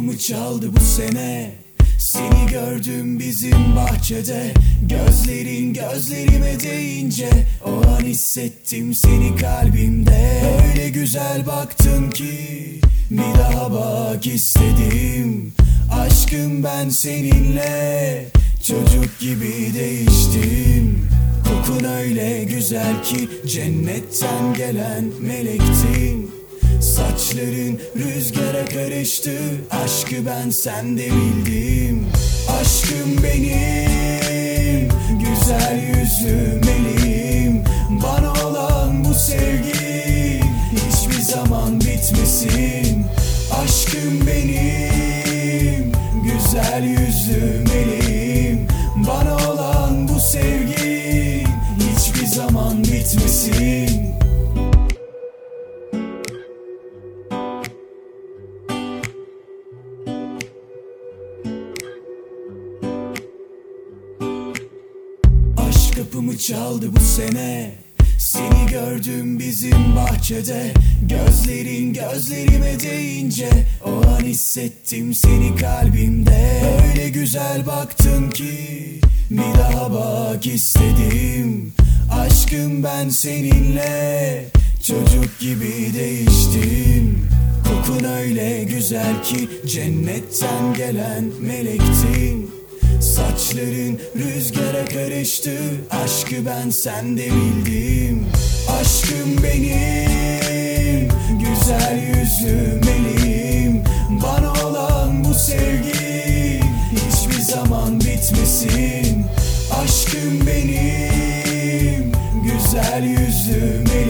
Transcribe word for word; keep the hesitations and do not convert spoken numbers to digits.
Kapımı çaldı bu sene, seni gördüm bizim bahçede. Gözlerin gözlerime değince o an hissettim seni kalbimde. Öyle güzel baktın ki bir daha bak istedim. Aşkım ben seninle çocuk gibi değiştim. Kokun öyle güzel ki cennetten gelen melektin. Saçların rüzgara karıştı, aşkı ben sende bildim. Aşkım benim, güzel yüzlü meleğim. Bana olan bu sevgi hiçbir zaman bitmesin. Aşkım benim, güzel yüzlü meleğim. Bana olan bu sevgi hiçbir zaman bitmesin. Kapımı çaldı bu sene, seni gördüm bizim bahçede. Gözlerin gözlerime değince o an hissettim seni kalbimde. Öyle güzel baktın ki bir daha bak istedim. Aşkım ben seninle çocuk gibi değiştim. Kokun öyle güzel ki cennetten gelen melektin. Saçların rüzgara karıştı, aşkı ben sende bildim. Aşkım benim, güzel yüzlü meleğim. Bana olan bu sevgi hiçbir zaman bitmesin. Aşkım benim, güzel yüzlü meleğim.